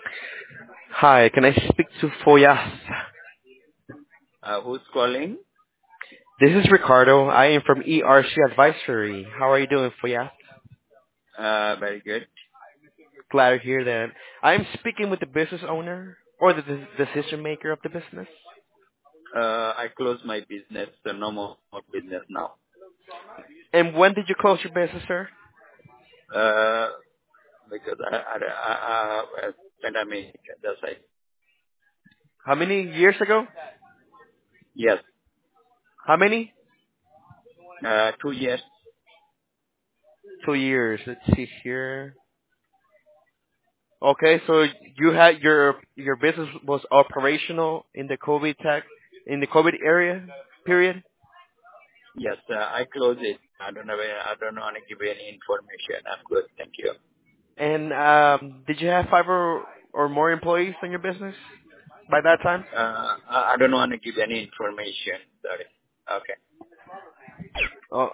Hi, can I speak to Foyas? Who's calling? This is Ricardo. I am from ERC Advisory. How are you doing, Foyas? Very good. Glad to hear that. I am speaking with the business owner or the decision maker of the business. I closed my business, so no more business now. And when did you close your business, sir? Uh, because pandemic, that's right. How many years ago? Yes, How many? 2 years. 2 years. Let's see here. Okay, so you had your business was operational in the COVID area period. Yes, I closed it. I don't want to give you any information. I'm good, thank you. And did you have five or more employees in your business by that time? I don't want to give any information. Sorry. Okay. Oh,